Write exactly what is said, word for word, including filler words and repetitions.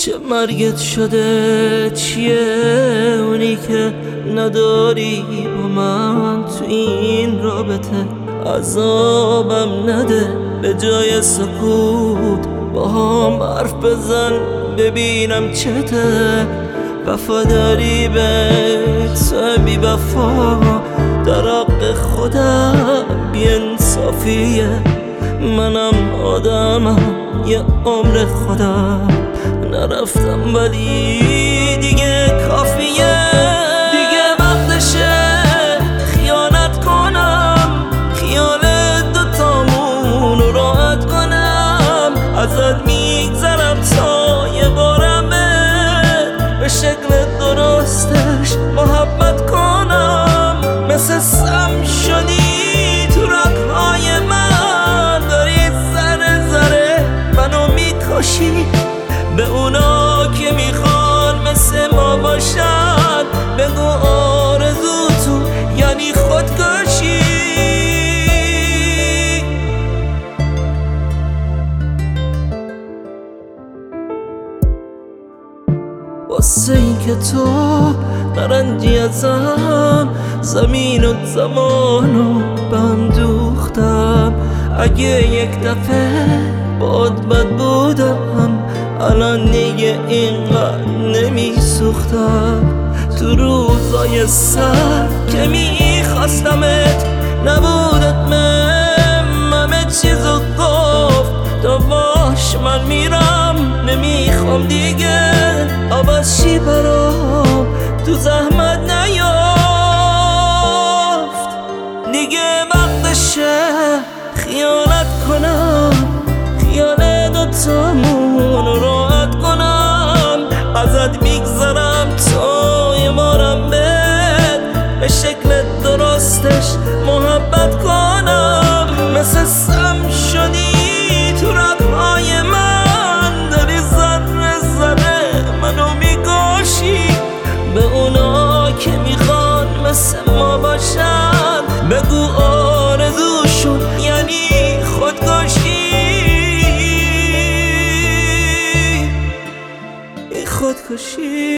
چه مرگت شده؟ چیه اونی که نداری با من تو این رابطه؟ عذابم نده، به جای سکوت با هم حرف بزن ببینم چته. وفاداری به تو بی وفا در حق خودم بی انصافیه. منم آدمم یه عمر خودم نرفتم ولی دیگه کافیه. دیگه وقتشه خیانت کنم، خیال دوتامون رو راحت کنم. ازت میگذرم تا یه بارم به شکل درستش محبت کنم. مثل سم شدی تو رگ‌های من، داری ذره ذره منو میکشی. به اونا که میخوان مثل ما باشن بگو آرزو تو یعنی خودکشی. واسه این که تو نرنجی ازم، زمین و زمانو بهم دوختم. اگه یک دفعه باد بد بودم الان دیگه اینقدر نمیسوختم. تو روزای سر که میخواستمت نبودت من، همه چیزو گفت تو باش من میرم نمیخوام دیگه عوض شی برام تو زحمت نیافت. دیگه وقتشه خیانت کنم، خیال دوتامون رو راحت کنم. ازت میگذرم تا یه بارم بهت به شکل درستش محبت کنم. مثل سم شدی تو رگ‌های من، داری ذره ذره منو میکشی. به اونا که میخوان مثل ما باشن بگو آرزوشون یعنی خودکشی. خودکشی